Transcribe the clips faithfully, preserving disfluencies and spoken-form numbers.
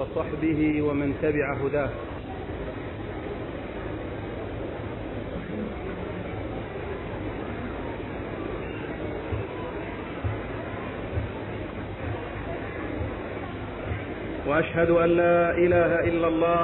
وصحبه ومن تبع هداه. وأشهد أن لا إله إلا الله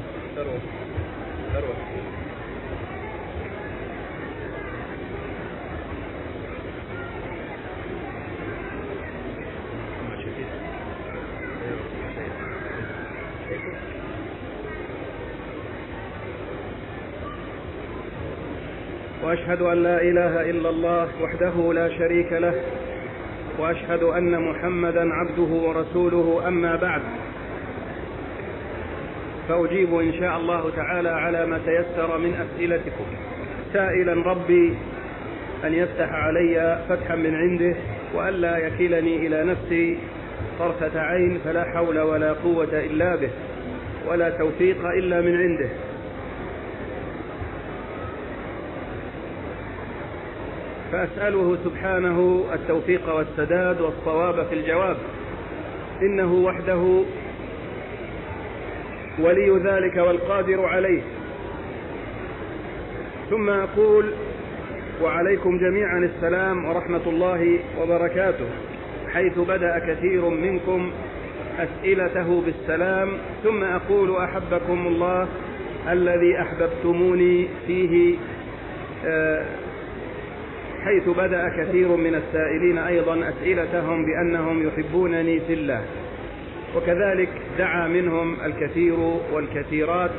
وأشهد أن لا إله إلا الله وحده لا شريك له، وأشهد أن محمدا عبده ورسوله. أما بعد، فأجيب إن شاء الله تعالى على ما تيسر من أسئلتكم، سائلا ربي أن يفتح علي فتحا من عنده، وألا يكلني إلى نفسي طرفة عين، فلا حول ولا قوة إلا به، ولا توفيق إلا من عنده. فأسأله سبحانه التوفيق والسداد والصواب في الجواب، إنه وحده ولي ذلك والقادر عليه. ثم أقول: وعليكم جميعا السلام ورحمة الله وبركاته، حيث بدأ كثير منكم أسئلته بالسلام. ثم أقول: أحبكم الله الذي أحببتموني فيه، حيث بدأ كثير من السائلين أيضا أسئلتهم بأنهم يحبونني في الله، وكذلك دعا منهم الكثير والكثيرات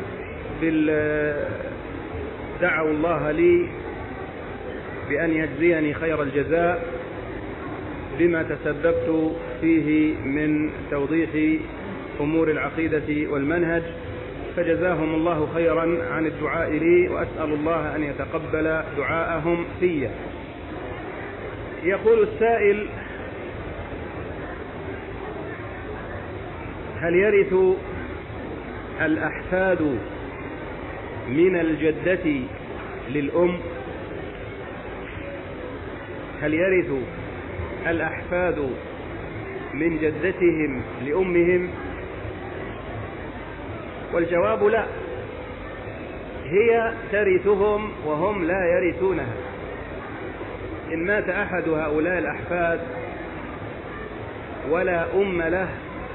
دعوا الله لي بأن يجزيني خير الجزاء بما تسببت فيه من توضيح أمور العقيدة والمنهج، فجزاهم الله خيرا عن الدعاء لي، وأسأل الله أن يتقبل دعاءهم في. يقول السائل: هل يرث الأحفاد من الجدة للأم؟ هل يرث الأحفاد من جدتهم لأمهم؟ والجواب لا، هي ترثهم وهم لا يرثونها. إن مات أحد هؤلاء الأحفاد ولا أم له،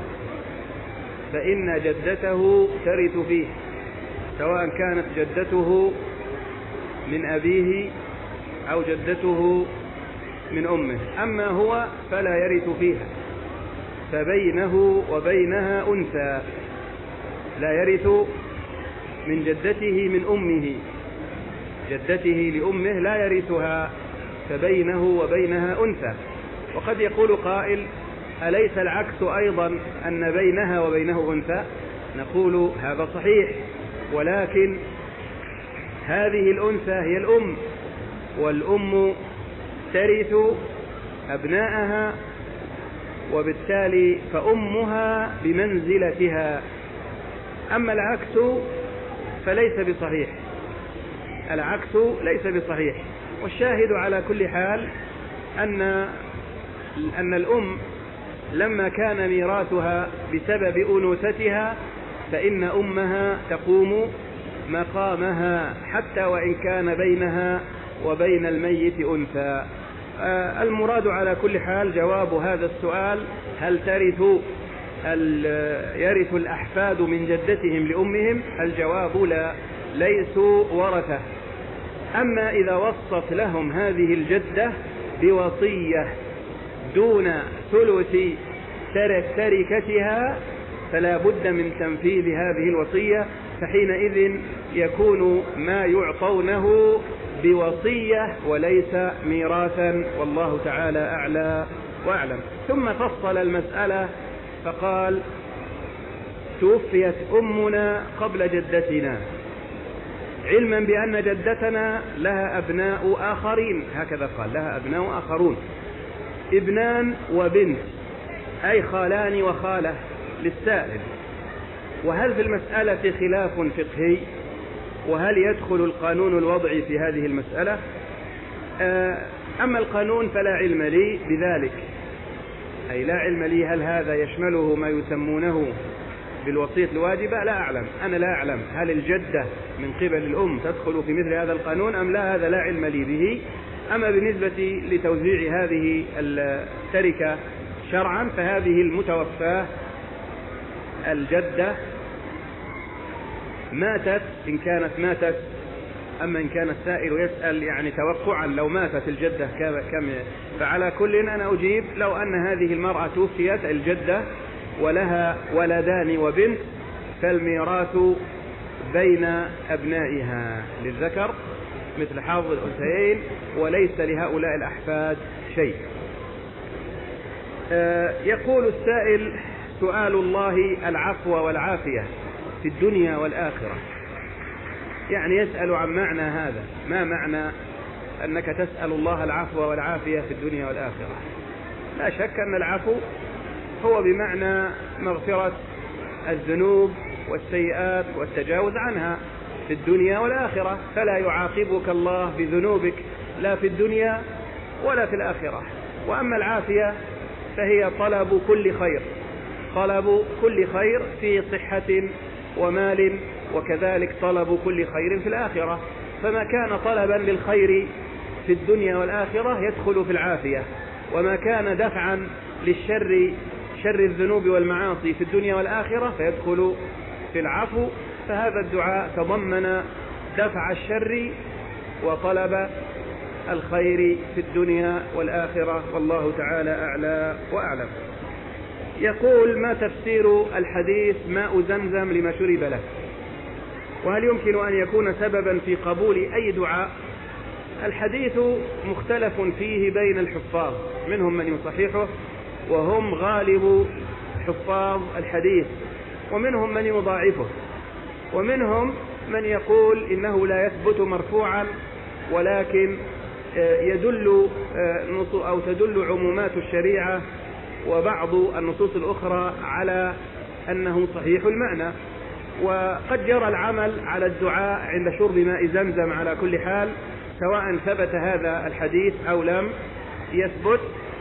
فإن جدته ترث فيه، سواء كانت جدته من أبيه أو جدته من أمه. أما هو فلا يرث فيها، فبينه وبينها أنثى، لا يرث من جدته من أمه، جدته لأمه لا يرثها، فبينه وبينها أنثى. وقد يقول قائل: أليس العكس أيضا أن بينها وبينه أنثى؟ نقول: هذا صحيح، ولكن هذه الأنثى هي الأم، والأم ترث أبناءها، وبالتالي فأمها بمنزلتها. أما العكس فليس بصحيح، العكس ليس بصحيح. والشاهد على كل حال أن أن الأم لما كان ميراثها بسبب أنوثتها، فإن أمها تقوم مقامها، حتى وإن كان بينها وبين الميت أنثى. آه المراد على كل حال جواب هذا السؤال: هل ترث يرث الأحفاد من جدتهم لأمهم؟ الجواب لا، ليسوا ورثة. أما إذا وصت لهم هذه الجدة بوصية دون ثلث تركتها، فلا بد من تنفيذ هذه الوصية، فحينئذ يكون ما يعطونه بوصية وليس ميراثا، والله تعالى أعلى وأعلم. ثم فصل المسألة فقال: توفيت أمنا قبل جدتنا، علما بأن جدتنا لها أبناء آخرين، هكذا قال: لها أبناء آخرون، ابنان وبنت، أي خالان وخالة للسائل. وهل في المسألة خلاف فقهي؟ وهل يدخل القانون الوضعي في هذه المسألة؟ أما القانون فلا علم لي بذلك، أي لا علم لي هل هذا يشمله ما يسمونه بالوصية الواجبة لا أعلم، أنا لا أعلم هل الجدة من قبل الأم تدخل في مثل هذا القانون أم لا، هذا لا علم لي به. أما بالنسبة لتوزيع هذه التركة شرعا فهذه المتوفاة الجدة ماتت إن كانت ماتت. أما إن كان السائل يسأل يعني توقعا لو ماتت الجدة كم، فعلى كل أنا أجيب لو أن هذه المرأة توفيت الجدة ولها ولدان وبنت فالميراث بين أبنائها للذكر مثل حظ الأنثيين وليس لهؤلاء الأحفاد شيء. يقول السائل: سؤال الله العفو والعافية في الدنيا والآخرة. يعني يسأل عن معنى هذا، ما معنى أنك تسأل الله العفو والعافية في الدنيا والآخرة؟ لا شك أن العفو هو بمعنى مغفرة الذنوب والسيئات والتجاوز عنها في الدنيا والآخرة، فلا يعاقبك الله بذنوبك لا في الدنيا ولا في الآخرة. وأما العافية فهي طلب كل خير، طلب كل خير في صحة ومال، وكذلك طلب كل خير في الآخرة. فما كان طلبا للخير في الدنيا والآخرة يدخل في العافية، وما كان دفعا للشر شر الذنوب والمعاصي في الدنيا والآخرة فيدخل في العفو. فهذا الدعاء تضمن دفع الشر وطلب الخير في الدنيا والآخرة، والله تعالى أعلى وأعلم. يقول: ما تفسير الحديث ماء زمزم لما شرب له؟ وهل يمكن أن يكون سببا في قبول أي دعاء؟ الحديث مختلف فيه بين الحفاظ، منهم من يصححه وهم غالب حفاظ الحديث، ومنهم من يضاعفه، ومنهم من يقول إنه لا يثبت مرفوعا ولكن يدل أو تدل عمومات الشريعة وبعض النصوص الأخرى على أنه صحيح المعنى. وقد جرى العمل على الدعاء عند شرب ماء زمزم على كل حال، سواء ثبت هذا الحديث أو لم يثبت.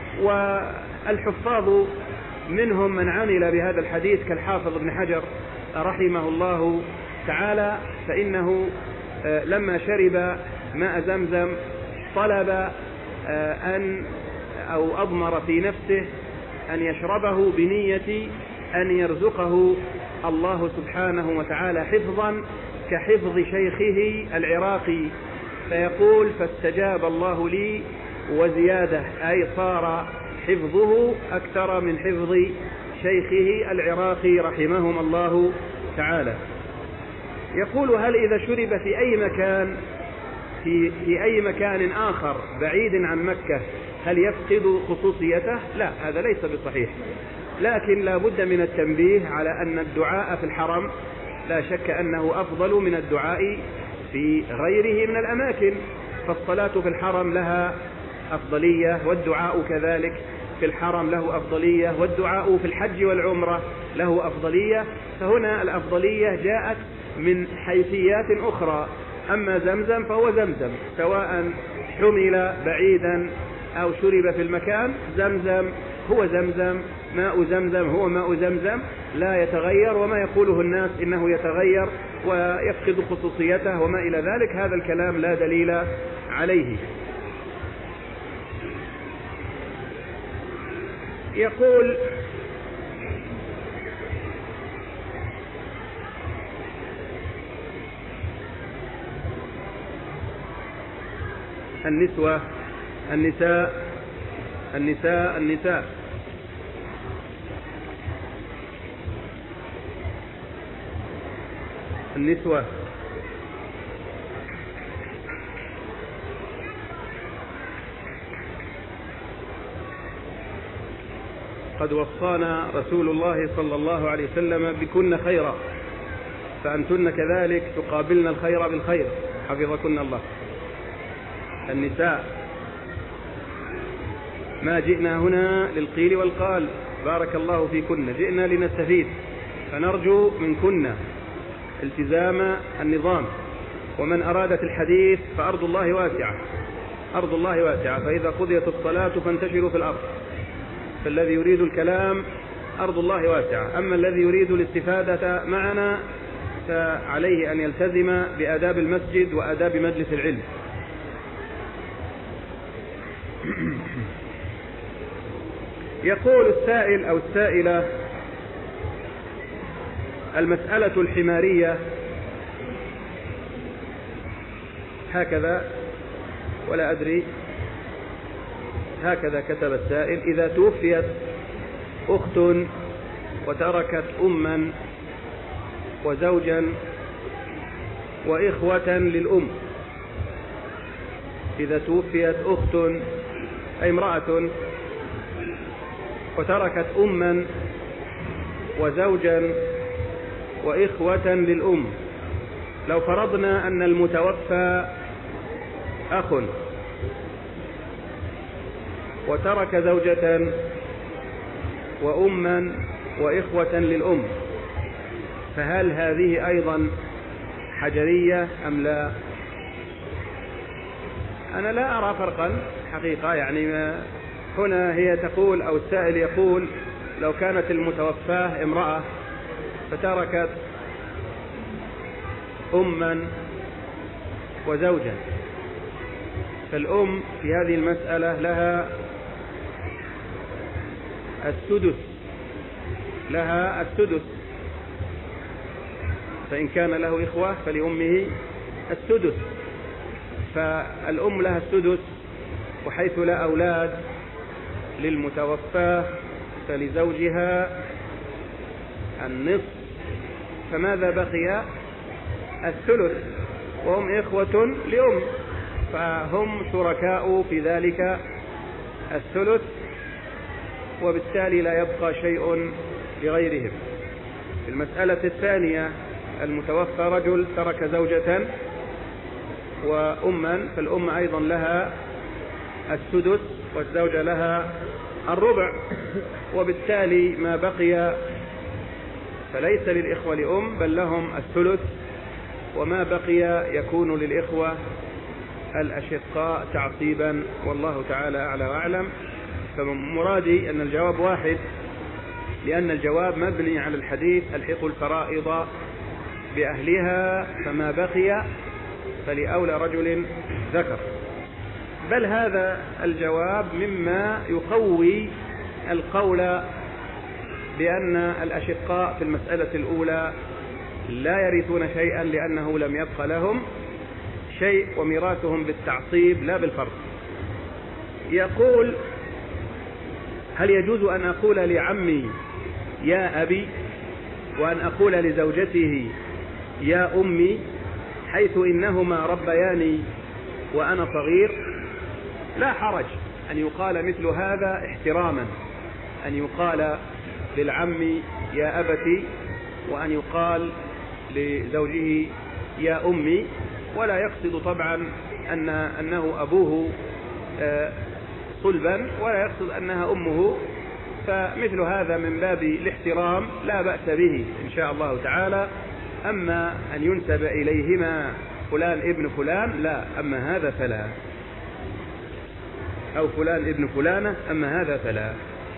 والحفاظ منهم من عمل بهذا الحديث كالحافظ ابن حجر رحمه الله تعالى، فإنه لما شرب ماء زمزم طلب أن أو أضمر في نفسه أن يشربه بنية أن يرزقه الله سبحانه وتعالى حفظا كحفظ شيخه العراقي، فيقول: فاستجاب الله لي وزيادة، أي صار حفظه أكثر من حفظ شيخه العراقي رحمهم الله تعالى. يقول: هل إذا شرب في أي مكان في, في أي مكان آخر بعيد عن مكة هل يفقد خصوصيته؟ لا، هذا ليس بصحيح، لكن لا بد من التنبيه على أن الدعاء في الحرم لا شك أنه أفضل من الدعاء في غيره من الأماكن، فالصلاة في الحرم لها أفضلية، والدعاء كذلك في الحرم له أفضلية، والدعاء في الحج والعمرة له أفضلية. فهنا الأفضلية جاءت من حيثيات أخرى. أما زمزم فهو زمزم سواء حمل بعيدا أو شرب في المكان، زمزم هو زمزم، ماء زمزم هو ماء زمزم، لا يتغير. وما يقوله الناس إنه يتغير ويفقد خصوصيته وما إلى ذلك، هذا الكلام لا دليل عليه. يقول: النسوة النساء النساء النساء النسوة قد وصانا رسول الله صلى الله عليه وسلم بكن خيرا، فأنتن كذلك تقابلن الخير بالخير حفظكن الله. النساء ما جئنا هنا للقيل والقال، بارك الله فيكن، جئنا لنستفيد، فنرجو منكن التزام النظام. ومن أرادت الحديث فأرض الله واسعة، أرض الله واسعة، فإذا قضيت الصلاة فانتشروا في الأرض. فالذي يريد الكلام أرض الله واسعة. أما الذي يريد الاستفادة معنا فعليه أن يلتزم بآداب المسجد وآداب مجلس العلم. يقول السائل أو السائلة: المسألة الحمارية هكذا، ولا أدري، هكذا كتب السائل: إذا توفيت أخت وتركت أما وزوجا وإخوة للأم. إذا توفيت أخت أي امرأة وتركت أما وزوجا وإخوة للأم، لو فرضنا أن المتوفى أخ وترك زوجة وأما وإخوة للأم، فهل هذه أيضا حجرية أم لا؟ أنا لا أرى فرقا حقيقة. يعني ما هنا هي تقول أو السائل يقول: لو كانت المتوفاة امرأة فتركت أما وزوجا، فالأم في هذه المسألة لها السدس، لها السدس، فإن كان له إخوة فلأمه السدس، فالأم لها السدس، وحيث لا أولاد للمتوفاة فلزوجها النصف، فماذا بقي؟ الثلث، وهم إخوة لأم، فهم شركاء في ذلك الثلث، وبالتالي لا يبقى شيء لغيرهم. في المسألة الثانية: المتوفى رجل ترك زوجة وأما، فالأم أيضا لها السدس والزوجة لها الربع، وبالتالي ما بقي فليس للإخوة لأم بل لهم الثلث، وما بقي يكون للإخوة الأشقاء تعصيبا، والله تعالى أعلى وأعلم. فمرادي أن الجواب واحد، لأن الجواب مبني على الحديث: الحقوا الفرائض بأهلها، فما بقي فلأولى رجل ذكر. بل هذا الجواب مما يقوي القول بأن الأشقاء في المسألة الأولى لا يرثون شيئا، لأنه لم يبق لهم شيء، وميراثهم بالتعصيب لا بالفرض. يقول: هل يجوز أن أقول لعمي يا أبي، وأن أقول لزوجته يا أمي، حيث إنهما ربياني وأنا صغير؟ لا حرج أن يقال مثل هذا احتراما، أن يقال للعم يا أبتي، وأن يقال لزوجه يا أمي، ولا يقصد طبعا أن أنه أبوه صلبا، ولا يقصد أنها أمه، فمثل هذا من باب الاحترام لا بأس به إن شاء الله تعالى. أما أن ينسب إليهما فلان ابن فلان لا، أما هذا فلا، أو فلان ابن فلانة، أما هذا فلا.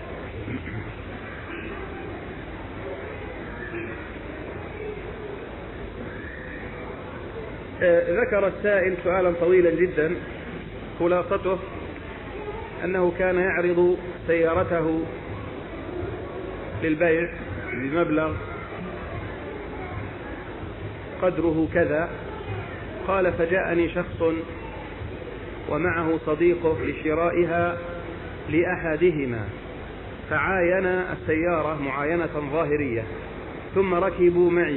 ذكر السائل سؤالا طويلا جدا، خلاصته أنه كان يعرض سيارته للبيع بمبلغ قدره كذا، قال: فجاءني شخص ومعه صديقه لشرائها لأحدهما، فعاين السيارة معاينة ظاهرية، ثم ركبوا معي،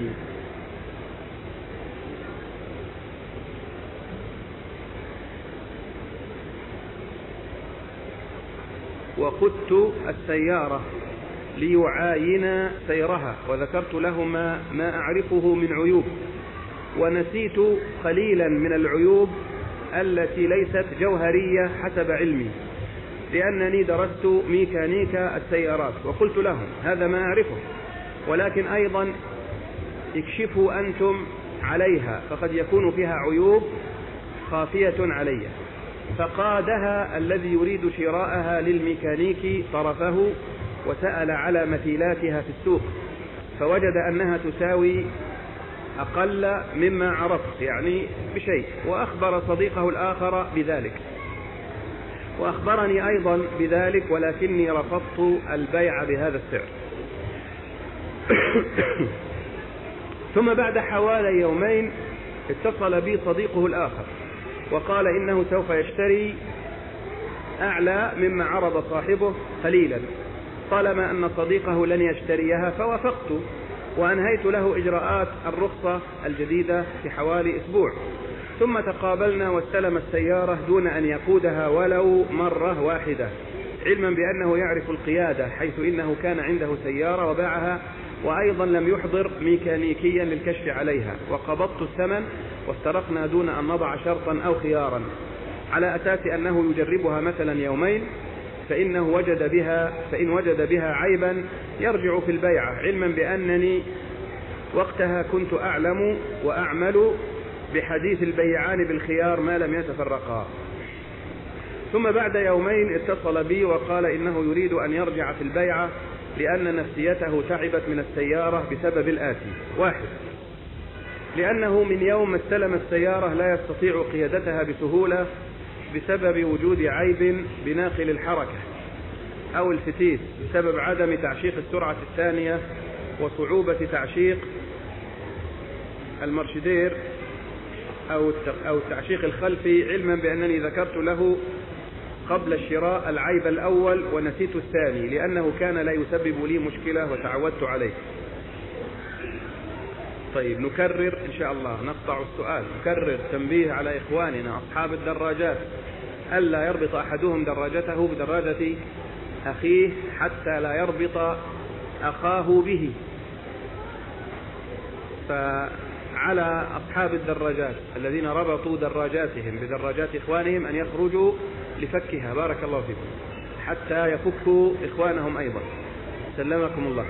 وقدت السيارة ليعاين سيرها، وذكرت لهما ما أعرفه من عيوب، ونسيت قليلا من العيوب التي ليست جوهرية حسب علمي، لأنني درست ميكانيكا السيارات، وقلت لهم هذا ما أعرفه، ولكن أيضا اكشفوا أنتم عليها، فقد يكون فيها عيوب خافية علي. فقادها الذي يريد شراءها للميكانيكي طرفه وسأل على مثيلاتها في السوق فوجد أنها تساوي أقل مما عرفت يعني بشيء، وأخبر صديقه الآخر بذلك، وأخبرني أيضا بذلك ولكني رفضت البيع بهذا السعر. ثم بعد حوالي يومين اتصل بي صديقه الآخر وقال إنه سوف يشتري أعلى مما عرض صاحبه قليلا، طالما أن صديقه لن يشتريها، فوافقت وأنهيت له إجراءات الرخصة الجديدة في حوالي أسبوع. ثم تقابلنا واستلم السيارة دون أن يقودها ولو مرة واحدة، علما بأنه يعرف القيادة، حيث إنه كان عنده سيارة وباعها، وأيضا لم يحضر ميكانيكيا للكشف عليها. وقبضت الثمن وافترقنا دون أن نضع شرطا أو خيارا، على أساس أنه يجربها مثلا يومين، فإنه وجد بها فإن وجد بها عيبا يرجع في البيعة، علما بأنني وقتها كنت أعلم وأعمل بحديث البيعان بالخيار ما لم يتفرقا. ثم بعد يومين اتصل بي وقال إنه يريد أن يرجع في البيعة لأن نفسيته تعبت من السيارة بسبب الآتي: واحد، لأنه من يوم استلم السيارة لا يستطيع قيادتها بسهولة بسبب وجود عيب بناقل الحركة أو الفتيس، بسبب عدم تعشيق السرعة الثانية وصعوبة تعشيق المرشدير أو التعشيق الخلفي، علما بأنني ذكرت له قبل الشراء العيب الأول ونسيت الثاني لأنه كان لا يسبب لي مشكلة وتعودت عليه. طيب نكرر إن شاء الله، نقطع السؤال. نكرر تنبيه على إخواننا أصحاب الدراجات ألا يربط أحدهم دراجته بدراجة أخيه حتى لا يربط أخاه به. فعلى أصحاب الدراجات الذين ربطوا دراجاتهم بدراجات إخوانهم أن يخرجوا لفكها، بارك الله فيكم، حتى يفكوا إخوانهم أيضا، سلمكم الله.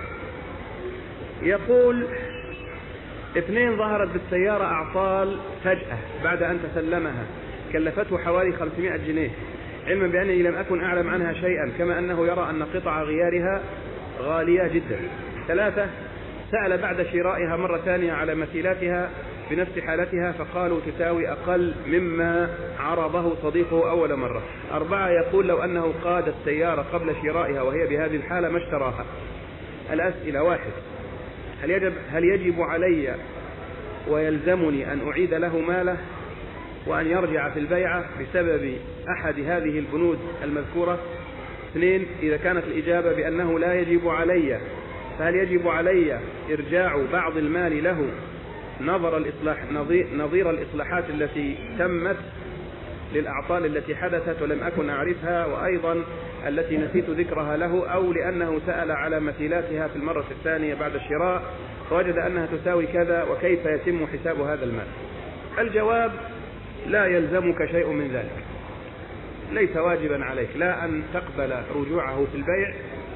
يقول: اثنين ظهرت بالسيارة أعطال فجأة بعد أن تسلمها، كلفته حوالي خمسمائة جنيه، علما بأنني لم أكن أعلم عنها شيئا، كما أنه يرى أن قطع غيارها غالية جدا. ثلاثة، سأل بعد شرائها مرة ثانية على مثيلاتها بنفس حالتها فقالوا تساوي أقل مما عرضه صديقه أول مرة. أربعة، يقول لو أنه قاد السيارة قبل شرائها وهي بهذه الحالة ما اشتراها. الأسئلة: واحد، هل يجب, هل يجب علي ويلزمني أن أعيد له ماله وأن يرجع في البيعة بسبب أحد هذه البنود المذكورة؟ اثنين، إذا كانت الإجابة بأنه لا يجب علي، فهل يجب علي إرجاع بعض المال له نظر الإصلاح نظير الإصلاحات التي تمت للأعطال التي حدثت ولم أكن أعرفها، وأيضا التي نسيت ذكرها له، أو لأنه سأل على مثيلاتها في المرة الثانية بعد الشراء فوجد أنها تساوي كذا، وكيف يتم حساب هذا المال؟ الجواب: لا يلزمك شيء من ذلك، ليس واجبا عليك لا أن تقبل رجوعه في البيع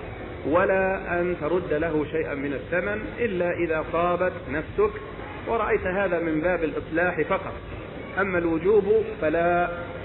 ولا أن ترد له شيئا من الثمن، إلا إذا طابت نفسك ورأيت هذا من باب الإصلاح فقط. أما الوجوب فلا،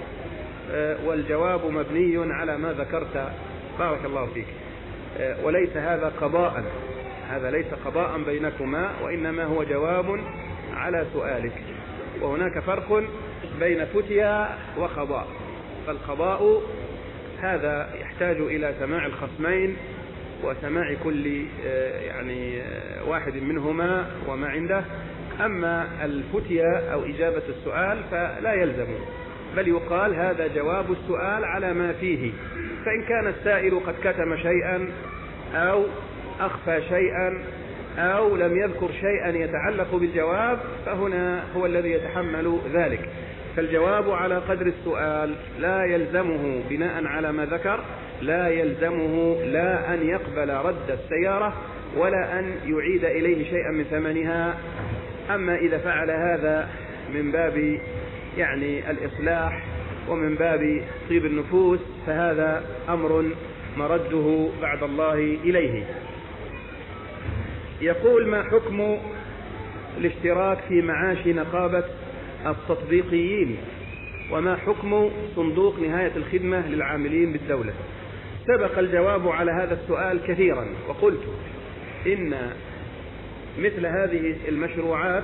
والجواب مبني على ما ذكرت، بارك الله فيك، وليس هذا قضاء، هذا ليس قضاء بينكما، وإنما هو جواب على سؤالك. وهناك فرق بين فتيا وقضاء، فالقضاء هذا يحتاج إلى سماع الخصمين وسماع كل يعني واحد منهما وما عنده. أما الفتيا أو إجابة السؤال فلا يلزم، بل يقال هذا جواب السؤال على ما فيه، فإن كان السائل قد كتم شيئا أو أخفى شيئا أو لم يذكر شيئا يتعلق بالجواب فهنا هو الذي يتحمل ذلك. فالجواب على قدر السؤال لا يلزمه بناء على ما ذكر، لا يلزمه لا أن يقبل رد السيارة ولا أن يعيد إليه شيئا من ثمنها. أما إذا فعل هذا من باب يعني الإصلاح ومن باب طيب النفوس فهذا أمر مرده بعد الله إليه. يقول: ما حكم الاشتراك في معاش نقابة التطبيقيين، وما حكم صندوق نهاية الخدمة للعاملين بالدولة؟ سبق الجواب على هذا السؤال كثيرا، وقلت إن مثل هذه المشروعات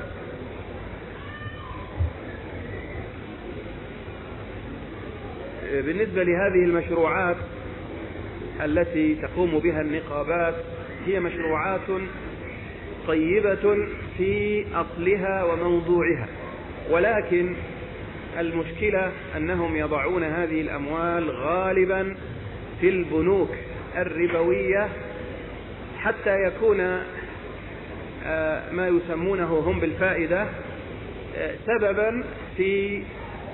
بالنسبة لهذه المشروعات التي تقوم بها النقابات هي مشروعات طيبة في أصلها وموضوعها، ولكن المشكلة أنهم يضعون هذه الأموال غالبا في البنوك الربوية حتى يكون ما يسمونه هم بالفائدة سببا في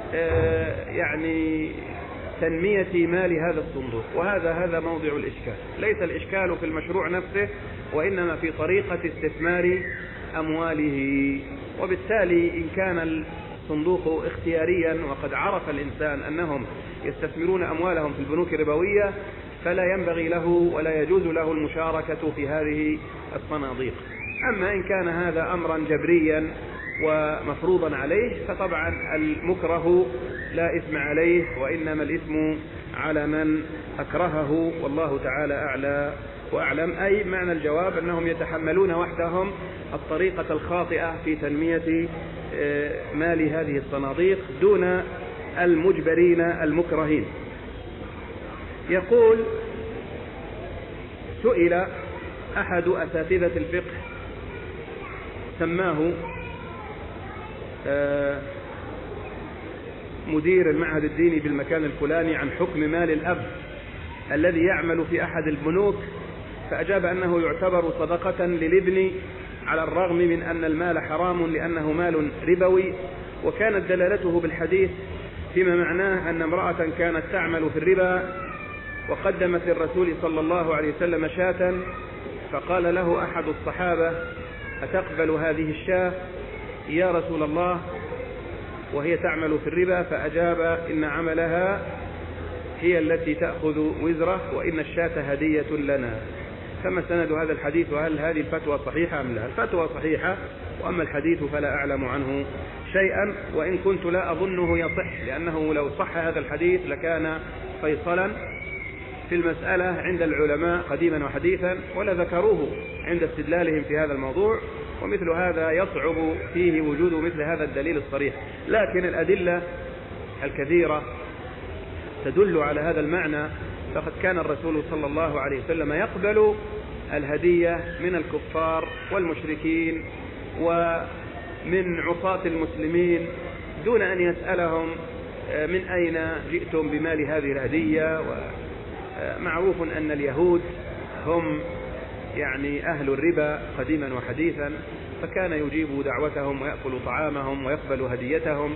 يعني تنمية مال هذا الصندوق، وهذا هذا موضع الإشكال. ليس الإشكال في المشروع نفسه، وإنما في طريقة استثمار أمواله. وبالتالي إن كان الصندوق اختياريا وقد عرف الإنسان أنهم يستثمرون أموالهم في البنوك الربوية، فلا ينبغي له ولا يجوز له المشاركة في هذه الصناديق. أما إن كان هذا أمرا جبريا ومفروضا عليه فطبعا المكره لا إثم عليه، وإنما الإثم على من أكرهه، والله تعالى أعلى وأعلم. أي معنى الجواب أنهم يتحملون وحدهم الطريقة الخاطئة في تنمية مال هذه الصناديق دون المجبرين المكرهين. يقول: سئل أحد أساتذة الفقه سماه مدير المعهد الديني بالمكان الفلاني عن حكم مال الأب الذي يعمل في أحد البنوك، فأجاب أنه يعتبر صدقة للابن على الرغم من أن المال حرام لأنه مال ربوي، وكانت دلالته بالحديث فيما معناه أن امرأة كانت تعمل في الربا وقدمت للرسول صلى الله عليه وسلم شاة، فقال له أحد الصحابة: أتقبل هذه الشاة يا رسول الله وهي تعمل في الربا؟ فأجاب: إن عملها هي التي تأخذ وزره، وإن الشاة هدية لنا. كما سند هذا الحديث، وهل هذه الفتوى صحيحة أم لا؟ الفتوى صحيحة، وأما الحديث فلا أعلم عنه شيئا، وإن كنت لا أظنه يصح، لأنه لو صح هذا الحديث لكان فيصلا في المسألة عند العلماء قديما وحديثا، ولا ذكروه عند استدلالهم في هذا الموضوع، ومثل هذا يصعب فيه وجود مثل هذا الدليل الصريح. لكن الأدلة الكثيرة تدل على هذا المعنى، فقد كان الرسول صلى الله عليه وسلم يقبل الهدية من الكفار والمشركين ومن عصاة المسلمين دون أن يسألهم من أين جئتم بمال هذه الهدية. ومعروف أن اليهود هم يعني أهل الربا قديما وحديثا، فكان يجيب دعوتهم ويأكل طعامهم ويقبل هديتهم،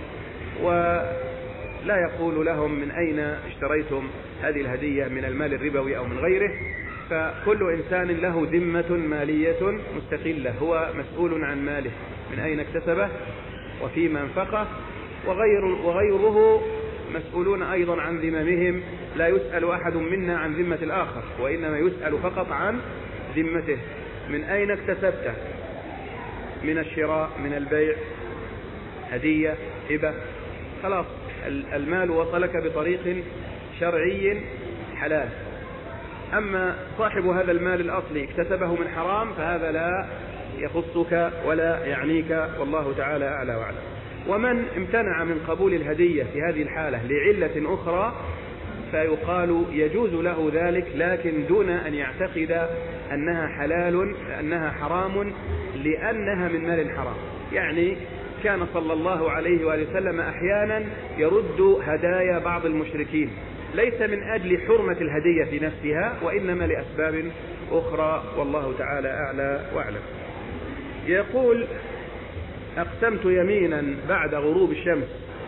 ولا يقول لهم من أين اشتريتم هذه الهدية، من المال الربوي أو من غيره. فكل إنسان له ذمة مالية مستقلة، هو مسؤول عن ماله من أين اكتسبه وفيما انفقه، وغير وغيره مسؤولون أيضا عن ذممهم. لا يسأل أحد منا عن ذمة الآخر، وإنما يسأل فقط عن ذمته. من أين اكتسبته؟ من الشراء، من البيع، هدية، هبة، خلاص المال وصلك بطريق شرعي حلال. أما صاحب هذا المال الأصلي اكتسبه من حرام فهذا لا يخصك ولا يعنيك، والله تعالى أعلى وأعلم. ومن امتنع من قبول الهدية في هذه الحالة لعلة أخرى فيقال يجوز له ذلك، لكن دون أن يعتقد أنها حلال أنها حرام لأنها من مال حرام. يعني كان صلى الله عليه وآله وسلم أحيانا يرد هدايا بعض المشركين، ليس من أجل حرمة الهدية في نفسها، وإنما لأسباب أخرى، والله تعالى أعلى وأعلم. يقول: أقسمت يمينا بعد غروب الشمس،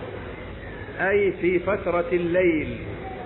أي في فترة الليل،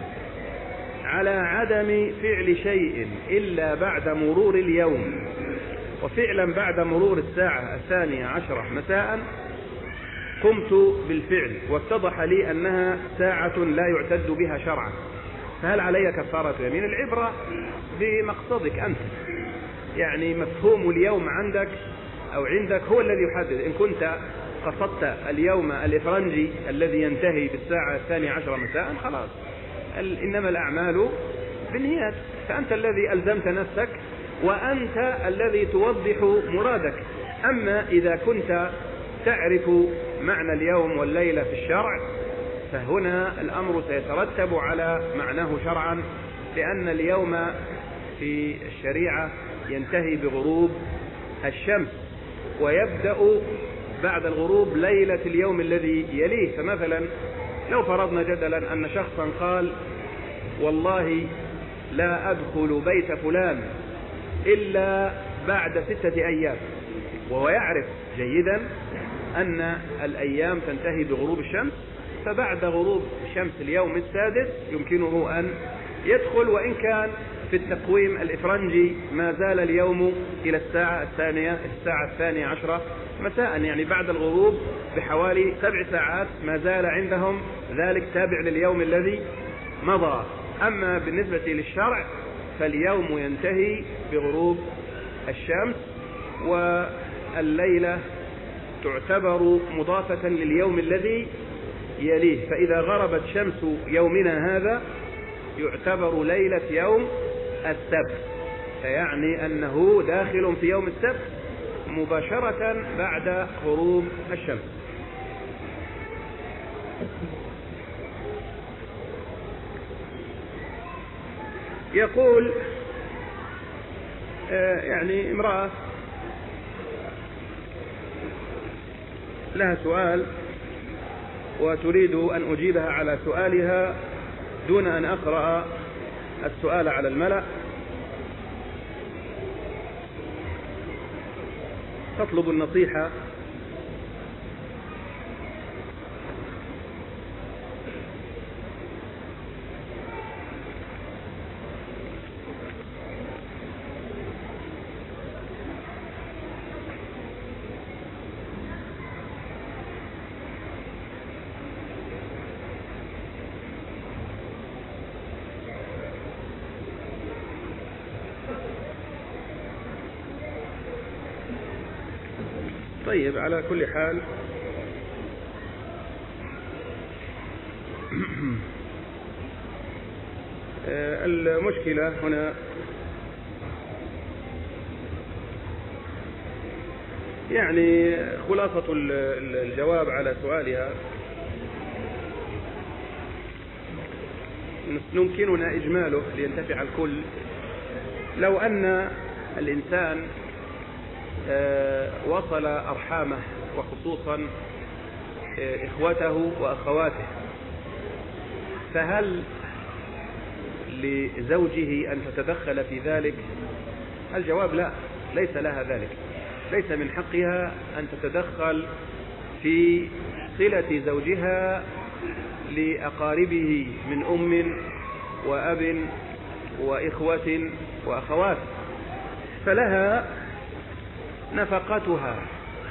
على عدم فعل شيء إلا بعد مرور اليوم، وفعلا بعد مرور الساعة الثانية عشرة مساء قمت بالفعل، واتضح لي أنها ساعة لا يعتد بها شرعا، فهل علي كفارة يمين؟ العبرة بمقصدك أنت، يعني مفهوم اليوم عندك أو عندك هو الذي يحدد. إن كنت قصدت اليوم الإفرنجي الذي ينتهي بالساعة الثانية عشرة مساء خلاص، إنما الأعمال بالنيات، فأنت الذي ألزمت نفسك وأنت الذي توضح مرادك. أما إذا كنت تعرف معنى اليوم والليلة في الشرع فهنا الأمر سيترتب على معناه شرعا، لأن اليوم في الشريعة ينتهي بغروب الشمس ويبدأ بعد الغروب ليلة اليوم الذي يليه. فمثلا لو فرضنا جدلا أن شخصا قال والله لا أدخل بيت فلان إلا بعد ستة أيام، وهو يعرف جيدا أن الأيام تنتهي بغروب الشمس، فبعد غروب شمس اليوم السادس يمكنه أن يدخل، وإن كان في التقويم الإفرنجي ما زال اليوم إلى الساعة الثانية الساعة الثانية عشرة مساء، يعني بعد الغروب بحوالي سبع ساعات ما زال عندهم ذلك تابع لليوم الذي مضى. أما بالنسبة للشرع فاليوم ينتهي بغروب الشمس، والليلة تعتبر مضافة لليوم الذي يليه، فإذا غربت شمس يومنا هذا يعتبر ليلة يوم السبت، فيعني أنه داخل في يوم السبت مباشرة بعد غروب الشمس. يقول آه يعني امرأة لها سؤال وتريد أن أجيبها على سؤالها دون أن أقرأ السؤال على الملأ، تطلب النصيحة طيب. على كل حال المشكلة هنا يعني خلاصة الجواب على سؤالها يمكننا إجماله لينتفع الكل. لو أن الإنسان وصل أرحامه وخصوصا إخوته وأخواته، فهل لزوجه أن تتدخل في ذلك؟ الجواب لا، ليس لها ذلك، ليس من حقها أن تتدخل في صلة زوجها لأقاربه من أم وأب وإخوة وأخوات، فلها نفقتها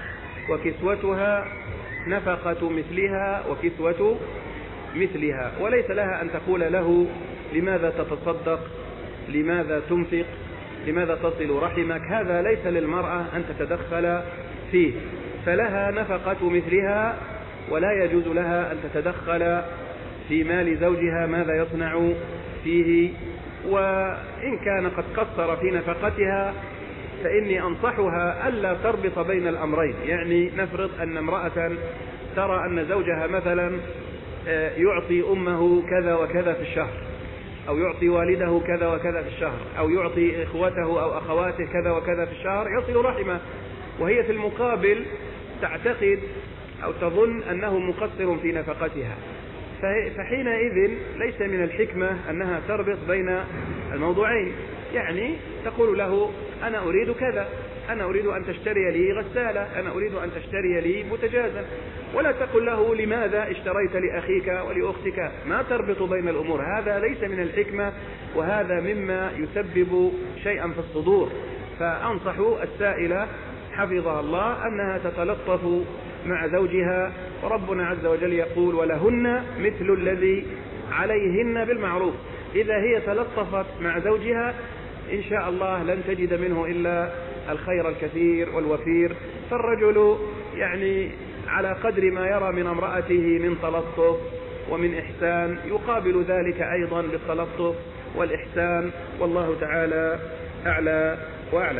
وكسوتها نفقة مثلها وكسوة مثلها، وليس لها أن تقول له لماذا تتصدق، لماذا تنفق، لماذا تصل رحمك. هذا ليس للمرأة أن تتدخل فيه، فلها نفقة مثلها، ولا يجوز لها أن تتدخل في مال زوجها ماذا يصنع فيه. وإن كان قد قصر في نفقتها فإني أنصحها ألا تربط بين الأمرين. يعني نفرض أن امرأة ترى أن زوجها مثلا يعطي أمه كذا وكذا في الشهر، أو يعطي والده كذا وكذا في الشهر، أو يعطي إخوته أو أخواته كذا وكذا في الشهر يصل رحمه، وهي في المقابل تعتقد أو تظن أنه مقصر في نفقتها، فحينئذ ليس من الحكمة أنها تربط بين الموضوعين. يعني تقول له أنا أريد كذا، أنا أريد أن تشتري لي غسالة، أنا أريد أن تشتري لي بوتجازا، ولا تقل له لماذا اشتريت لأخيك ولأختك. ما تربط بين الأمور، هذا ليس من الحكمة، وهذا مما يسبب شيئا في الصدور. فأنصح السائلة حفظها الله أنها تتلطف مع زوجها، وربنا عز وجل يقول ولهن مثل الذي عليهن بالمعروف. إذا هي تلطفت مع زوجها إن شاء الله لن تجد منه إلا الخير الكثير والوفير. فالرجل يعني على قدر ما يرى من امرأته من تلطف ومن إحسان يقابل ذلك أيضا بالتلطف والإحسان، والله تعالى أعلى وأعلم.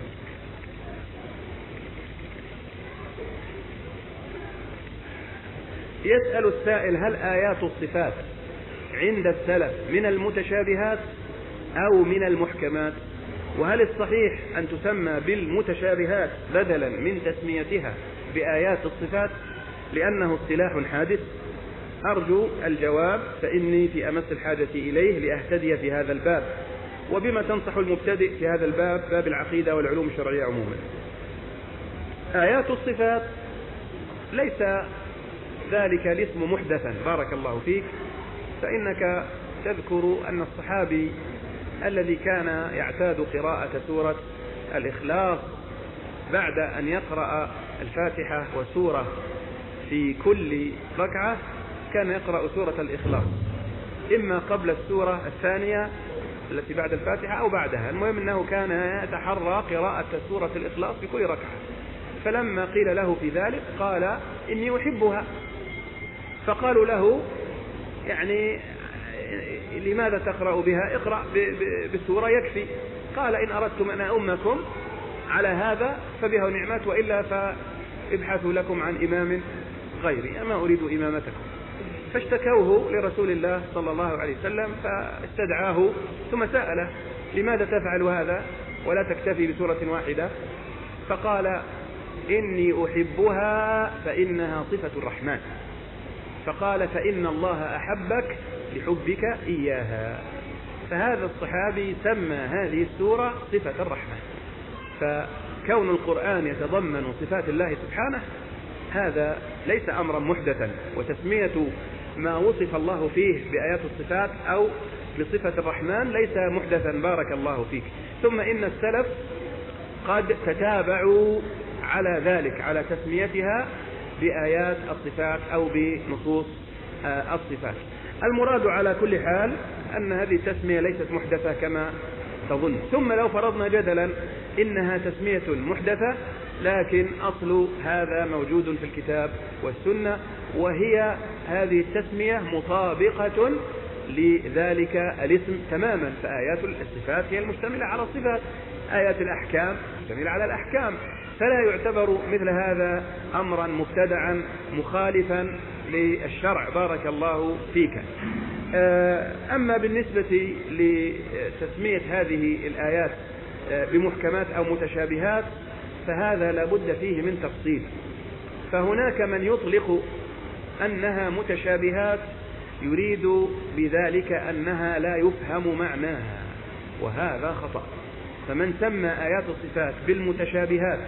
يسأل السائل: هل آيات الصفات عند السلف من المتشابهات أو من المحكمات؟ وهل الصحيح أن تسمى بالمتشابهات بدلا من تسميتها بآيات الصفات لأنه اصطلاح حادث؟ أرجو الجواب، فإني في أمس الحاجة إليه لأهتدي في هذا الباب. وبما تنصح المبتدئ في هذا الباب، باب العقيدة والعلوم الشرعية عموما؟ آيات الصفات ليس ذلك الاسم محدثا، بارك الله فيك، فإنك تذكر أن الصحابي الذي كان يعتاد قراءة سورة الإخلاص بعد أن يقرأ الفاتحة وسورة في كل ركعة كان يقرأ سورة الإخلاص إما قبل السورة الثانية التي بعد الفاتحة أو بعدها، المهم أنه كان يتحرى قراءة سورة الإخلاص في كل ركعة. فلما قيل له في ذلك قال: إني أحبها. فقالوا له: يعني لماذا تقرأ بها؟ اقرأ بالسورة يكفي. قال: إن أردتم أن أؤمكم على هذا فبها ونعمت، وإلا فابحثوا لكم عن إمام غيري، أما أريد إمامتكم. فاشتكوه لرسول الله صلى الله عليه وسلم، فاستدعاه ثم سأله: لماذا تفعل هذا ولا تكتفي بسورة واحدة؟ فقال: إني أحبها فإنها صفة الرحمن. فقال: فإن الله أحبك لحبك إياها. فهذا الصحابي سمى هذه السورة صفة الرحمن. فكون القرآن يتضمن صفات الله سبحانه هذا ليس أمرا محدثا، وتسمية ما وصف الله فيه بآيات الصفات أو بصفة الرحمن ليس محدثا، بارك الله فيك. ثم إن السلف قد تتابعوا على ذلك، على تسميتها بآيات الصفات أو بنصوص الصفات. المراد على كل حال أن هذه التسمية ليست محدثة كما تظن. ثم لو فرضنا جدلا إنها تسمية محدثة، لكن أصل هذا موجود في الكتاب والسنة، وهي هذه التسمية مطابقة لذلك الاسم تماما. فآيات الصفات هي المشتملة على الصفات، آيات الأحكام مشتملة على الأحكام، فلا يعتبر مثل هذا أمرا مبتدعا مخالفا للشرع، بارك الله فيك. أما بالنسبة لتسمية هذه الآيات بمحكمات أو متشابهات فهذا لابد فيه من تفصيل. فهناك من يطلق أنها متشابهات يريد بذلك أنها لا يفهم معناها، وهذا خطأ. فمن سمى آيات الصفات بالمتشابهات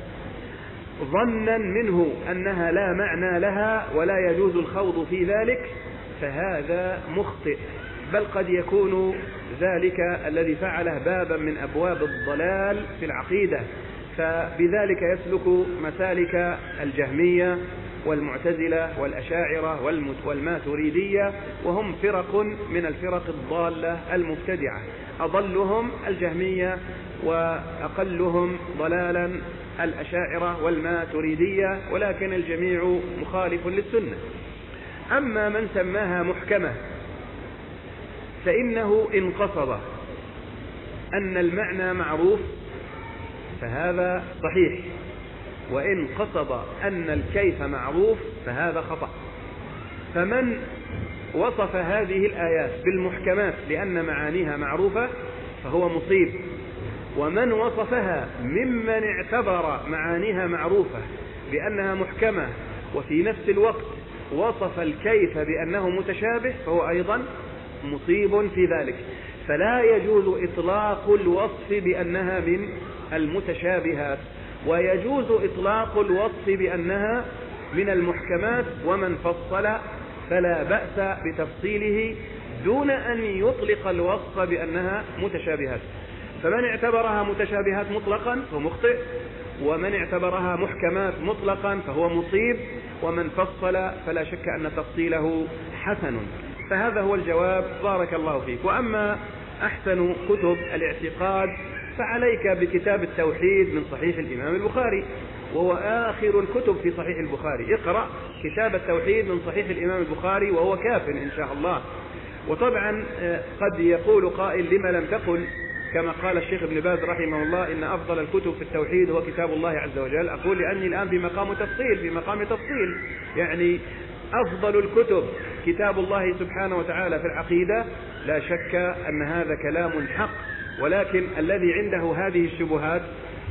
ظنا منه أنها لا معنى لها ولا يجوز الخوض في ذلك فهذا مخطئ، بل قد يكون ذلك الذي فعله بابا من أبواب الضلال في العقيدة، فبذلك يسلك مسالك الجهمية والمعتزلة والأشاعرة والماتريدية، وهم فرق من الفرق الضالة المبتدعة، أضلهم الجهمية وأقلهم ضلالا الأشاعرة والماتريدية، ولكن الجميع مخالف للسنة. أما من سماها محكمة فإنه إن قصد أن المعنى معروف فهذا صحيح، وإن قصد أن الكيف معروف فهذا خطأ. فمن وصف هذه الآيات بالمحكمات لأن معانيها معروفة فهو مصيب، ومن وصفها ممن اعتبر معانيها معروفة بأنها محكمة وفي نفس الوقت وصف الكيف بأنه متشابه فهو أيضا مصيب في ذلك. فلا يجوز إطلاق الوصف بأنها من المتشابهات، ويجوز إطلاق الوصف بأنها من المحكمات، ومن فصل فلا بأس بتفصيله دون أن يطلق الوصف بأنها متشابهات. فمن اعتبرها متشابهات مطلقا فهو مخطئ، ومن اعتبرها محكمات مطلقا فهو مصيب، ومن فصل فلا شك أن تفصيله حسن. فهذا هو الجواب، بارك الله فيك. وأما أحسن كتب الاعتقاد فعليك بكتاب التوحيد من صحيح الإمام البخاري، وهو آخر الكتب في صحيح البخاري. اقرأ كتاب التوحيد من صحيح الإمام البخاري وهو كاف إن شاء الله. وطبعا قد يقول قائل لما لم تقل كما قال الشيخ ابن باز رحمه الله إن أفضل الكتب في التوحيد هو كتاب الله عز وجل. أقول لأني الآن في مقام تفصيل في مقام تفصيل يعني أفضل الكتب كتاب الله سبحانه وتعالى في العقيدة، لا شك أن هذا كلام حق، ولكن الذي عنده هذه الشبهات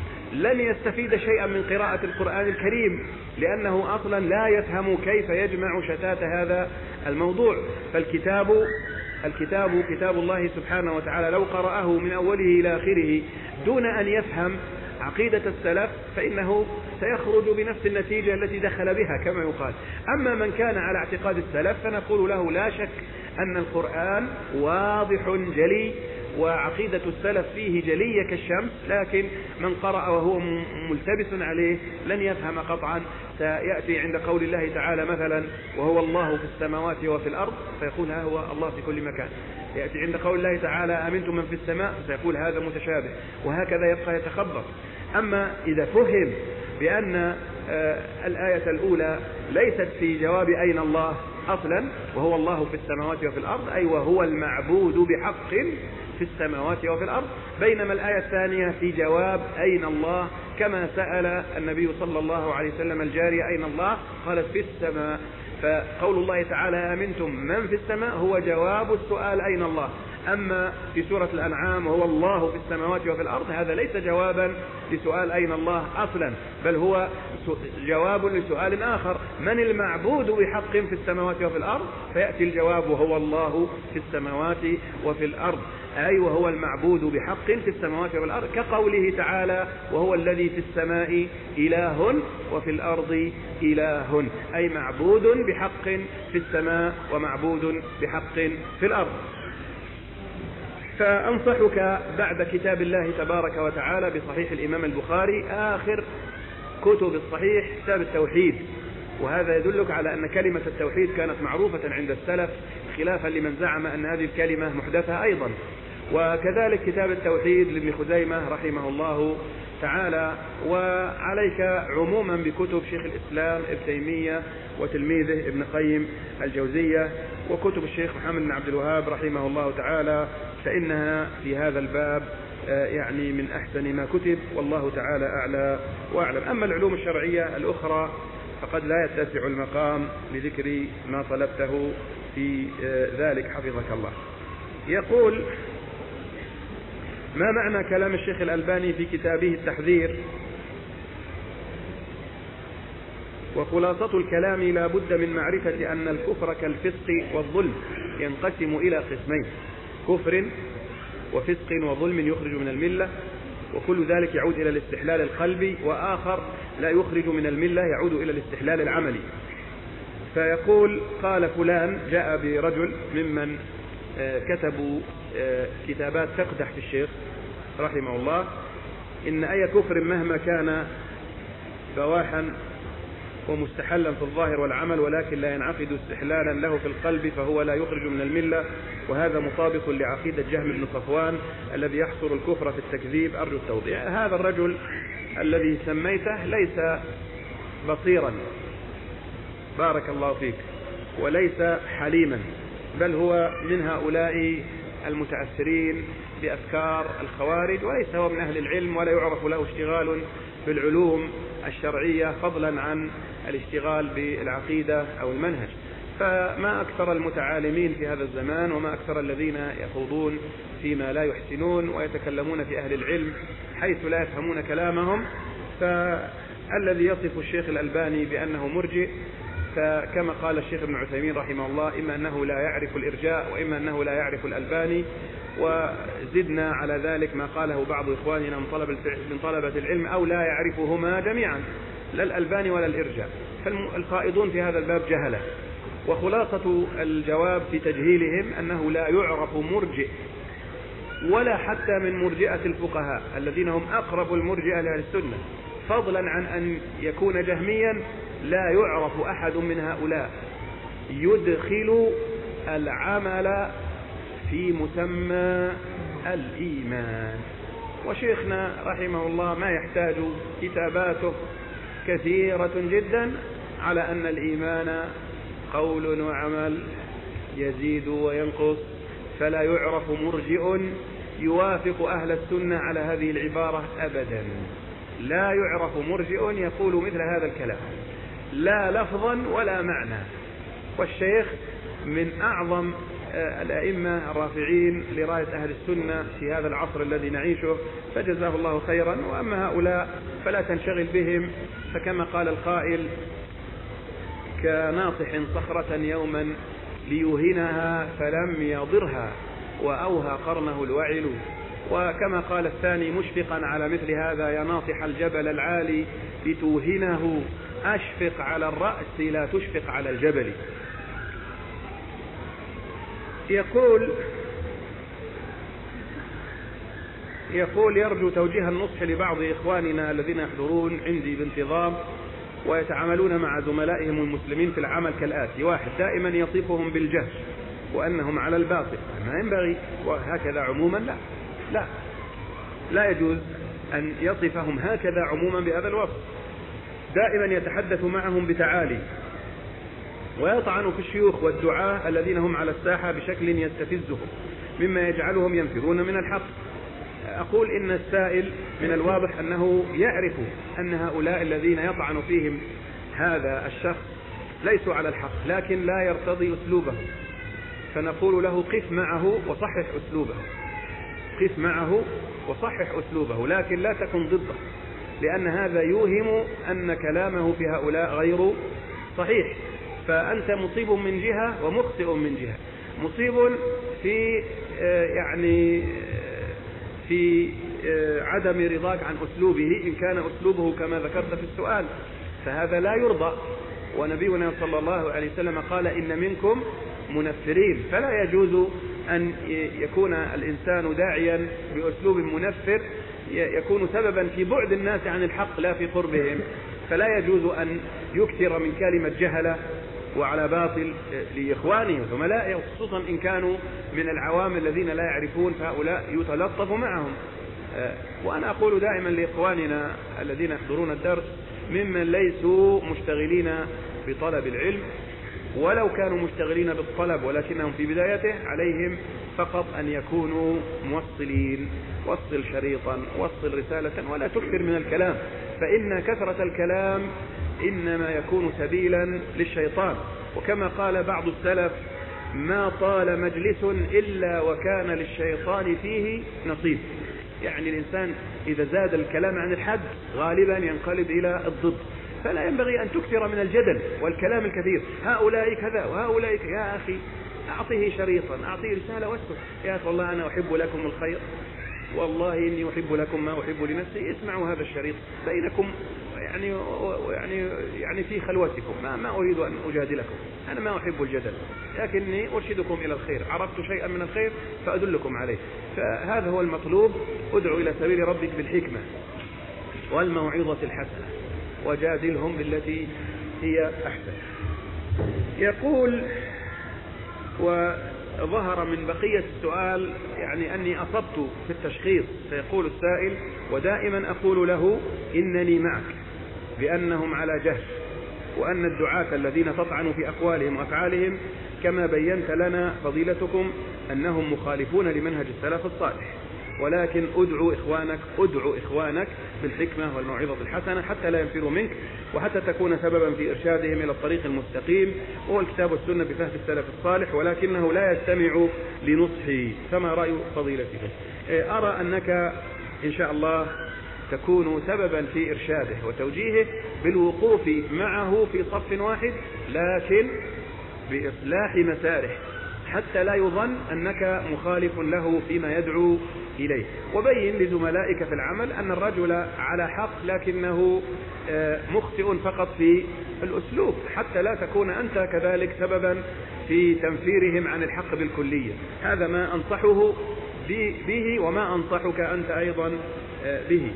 لن يستفيد شيئا من قراءة القرآن الكريم، لأنه أصلا لا يفهم كيف يجمع شتات هذا الموضوع. فالكتاب الكتاب كتاب الله سبحانه وتعالى لو قرأه من أوله إلى آخره دون أن يفهم عقيدة السلف فإنه سيخرج بنفس النتيجة التي دخل بها كما يقال. أما من كان على اعتقاد السلف فنقول له لا شك أن القرآن واضح جلي وعقيدة السلف فيه جلية كالشمس، لكن من قرأ وهو ملتبس عليه لن يفهم قطعا. سيأتي عند قول الله تعالى مثلا وهو الله في السماوات وفي الأرض فيقول ها هو الله في كل مكان. يأتي عند قول الله تعالى آمنتم من في السماء فيقول هذا متشابه، وهكذا يبقى يتخبط. أما إذا فهم بأن الآية الأولى ليست في جواب أين الله أصلا وهو الله في السماوات وفي الأرض، أي وهو المعبود بحق في السماوات وفي الأرض، بينما الآية الثانية في جواب أين الله كما سأل النبي صلى الله عليه وسلم الجارية أين الله قالت في السماء. فقول الله تعالى آمنتم من في السماء هو جواب السؤال أين الله. أما في سورة الأنعام هو الله في السماوات وفي الأرض هذا ليس جوابا لسؤال أين الله أصلا، بل هو جواب لسؤال آخر من المعبود بحق في السماوات وفي الأرض، فيأتي الجواب وهو الله في السماوات وفي الأرض، أي وهو المعبود بحق في السماوات وفي الأرض، كقوله تعالى وهو الذي في السماء إله وفي الأرض إله، أي معبود بحق في السماء ومعبود بحق في الأرض. فأنصحك بعد كتاب الله تبارك وتعالى بصحيح الإمام البخاري آخر كتب الصحيح كتاب التوحيد، وهذا يدلك على أن كلمة التوحيد كانت معروفة عند السلف خلافا لمن زعم أن هذه الكلمة محدثة أيضا. وكذلك كتاب التوحيد لابن خزيمة رحمه الله تعالى. وعليك عموما بكتب شيخ الإسلام ابن تيمية وتلميذه ابن قيم الجوزية وكتب الشيخ محمد بن عبد الوهاب رحمه الله تعالى، فإنها في هذا الباب يعني من أحسن ما كتب، والله تعالى أعلى وأعلم. أما العلوم الشرعية الأخرى فقد لا يتسع المقام لذكر ما طلبته في ذلك حفظك الله. يقول ما معنى كلام الشيخ الألباني في كتابه التحذير؟ وخلاصة الكلام لا بد من معرفة أن الكفر كالفسق والظلم ينقسم إلى قسمين: كفر وفسق وظلم يخرج من الملة، وكل ذلك يعود إلى الاستحلال القلبي، وآخر لا يخرج من الملة يعود إلى الاستحلال العملي. فيقول قال فلان جاء برجل ممن كتبوا كتابات تقدح في الشيخ رحمه الله إن أي كفر مهما كان بواحا ومستحلا في الظاهر والعمل ولكن لا ينعقد استحلالا له في القلب فهو لا يخرج من الملة، وهذا مطابق لعقيدة جهم بن صفوان الذي يحصر الكفر في التكذيب. أرجو التوضيح. هذا الرجل الذي سميته ليس بصيرا بارك الله فيك وليس حليما، بل هو من هؤلاء المتأثرين بأفكار الخوارج، وليس هو من أهل العلم ولا يعرف له اشتغال بالعلوم الشرعية فضلا عن الاشتغال بالعقيدة أو المنهج. فما أكثر المتعالمين في هذا الزمان وما أكثر الذين يخوضون فيما لا يحسنون ويتكلمون في أهل العلم حيث لا يفهمون كلامهم. فالذي يصف الشيخ الألباني بأنه مرجئ فكما قال الشيخ ابن عثيمين رحمه الله إما أنه لا يعرف الإرجاء وإما أنه لا يعرف الألباني. وزدنا على ذلك ما قاله بعض إخواننا من طلبة العلم أو لا يعرفهما جميعا، لا الألباني ولا الإرجاء. فالخائضون في هذا الباب جهلة. وخلاصة الجواب في تجهيلهم أنه لا يعرف مرجئ ولا حتى من مرجئة الفقهاء الذين هم أقرب المرجئة لأهل السنة، فضلا عن أن يكون جهميا، لا يعرف أحد من هؤلاء يدخل العمل في مسمى الإيمان. وشيخنا رحمه الله ما يحتاج كتاباته كثيرة جدا على أن الإيمان قول وعمل يزيد وينقص، فلا يعرف مرجئ يوافق أهل السنة على هذه العبارة أبدا. لا يعرف مرجئ يقول مثل هذا الكلام لا لفظا ولا معنى. والشيخ من أعظم الأئمة الرافعين لراية أهل السنة في هذا العصر الذي نعيشه، فجزاه الله خيرا. وأما هؤلاء فلا تنشغل بهم، فكما قال القائل: كناصح صخرة يوما ليوهنها فلم يضرها وأوهى قرنه الوعل. وكما قال الثاني مشفقا على مثل هذا: يا ناصح الجبل العالي لتوهنه أشفق على الرأس لا تشفق على الجبل. يقول يقول يرجو توجيه النصح لبعض إخواننا الذين يحضرون عندي بانتظام ويتعاملون مع زملائهم المسلمين في العمل كالآتي: واحد، دائما يصفهم بالجهل وأنهم على الباطل. ما ينبغي وهكذا عموما، لا لا لا يجوز أن يصفهم هكذا عموما بهذا الوصف. دائما يتحدث معهم بتعالي ويطعن في الشيوخ والدعاة الذين هم على الساحة بشكل يستفزهم مما يجعلهم ينفرون من الحق. أقول إن السائل من الواضح أنه يعرف أن هؤلاء الذين يطعن فيهم هذا الشخص ليسوا على الحق، لكن لا يرتضي أسلوبه، فنقول له: قف معه وصحح أسلوبه، قف معه وصحح أسلوبه، لكن لا تكن ضده، لأن هذا يوهم أن كلامه في هؤلاء غير صحيح. فأنت مصيب من جهة ومخطئ من جهة. مصيب في يعني في عدم رضاك عن أسلوبه إن كان أسلوبه كما ذكرت في السؤال، فهذا لا يرضى. ونبينا صلى الله عليه وسلم قال: إن منكم منفرين. فلا يجوز أن يكون الإنسان داعيا بأسلوب منفر يكون سببا في بعد الناس عن الحق لا في قربهم. فلا يجوز أن يكثر من كلمة جهلة وعلى باطل لإخوانه وزملائه، وخصوصا إن كانوا من العوام الذين لا يعرفون، فهؤلاء يتلطف معهم. وأنا أقول دائما لإخواننا الذين يحضرون الدرس ممن ليسوا مشتغلين بطلب العلم، ولو كانوا مشتغلين بالطلب ولكنهم في بدايته، عليهم فقط أن يكونوا موصلين: وصل شريطا، وصل رسالة، ولا تكثر من الكلام، فإن كثرة الكلام إنما يكون سبيلا للشيطان. وكما قال بعض السلف: ما طال مجلس إلا وكان للشيطان فيه نصيب. يعني الإنسان إذا زاد الكلام عن الحد غالبا ينقلب إلى الضد. فلا ينبغي أن تكثر من الجدل والكلام الكثير: هؤلاء كذا وهؤلاء كذا. يا أخي أعطيه شريطا، أعطيه رسالة واسكت. يا أخي والله أنا أحب لكم الخير، والله إني أحب لكم ما أحب لنفسي، اسمعوا هذا الشريط بينكم يعني يعني يعني في خلوتكم، ما ما أريد أن أجادلكم، أنا ما أحب الجدل، لكني أرشدكم إلى الخير، عرفت شيئا من الخير فأدلكم عليه. فهذا هو المطلوب: ادعو إلى سبيل ربك بالحكمة والموعظة الحسنة وجادلهم بالتي هي أحسن. يقول: وظهر من بقية السؤال يعني أني أصبت في التشخيص. فيقول السائل: ودائما أقول له إنني معك بأنهم على جهل، وأن الدعاة الذين تطعن في أقوالهم وأفعالهم كما بينت لنا فضيلتكم أنهم مخالفون لمنهج السلف الصالح، ولكن أدعو إخوانك أدعو إخوانك بالحكمة والموعظة الحسنة حتى لا ينفروا منك، وحتى تكون سببا في إرشادهم إلى الطريق المستقيم وهو الكتاب والسنة بفهم السلف الصالح، ولكنه لا يستمع لنصحي. فما رأي فضيلتكم؟ أرى أنك إن شاء الله تكون سببا في إرشاده وتوجيهه بالوقوف معه في صف واحد، لكن بإصلاح مساره حتى لا يظن أنك مخالف له فيما يدعو إليه. وبين لزملائك في العمل أن الرجل على حق لكنه مخطئ فقط في الأسلوب، حتى لا تكون أنت كذلك سببا في تنفيرهم عن الحق بالكلية. هذا ما أنصحه به وما أنصحك أنت أيضا به.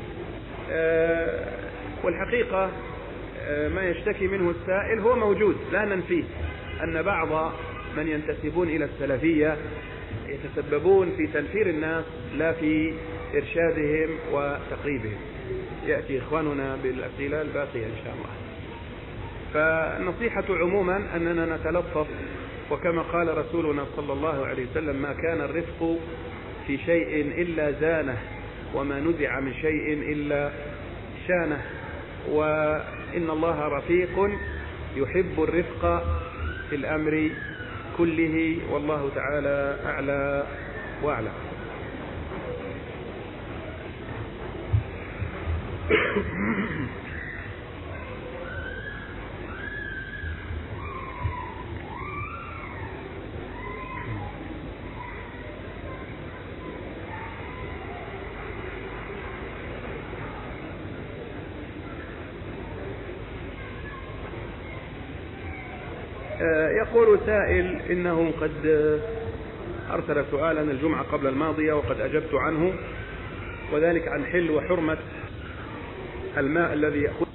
والحقيقة ما يشتكي منه السائل هو موجود، لا ننفيه، أن بعض من ينتسبون إلى السلفية يتسببون في تنفير الناس لا في إرشادهم وتقريبهم. يأتي إخواننا بالأسئلة الباقية إن شاء الله. فالنصيحة عموما أننا نتلطف وكما قال رسولنا صلى الله عليه وسلم: ما كان الرفق في شيء إلا زانه، وما نزع من شيء إلا شانه. وإن الله رفيق يحب الرفق في الأمر كله، والله تعالى أعلى وأعلم. يقول سائل: إنه قد أرسل سؤالا الجمعة قبل الماضية وقد أجبت عنه، وذلك عن حل وحرمة الماء الذي يأخذ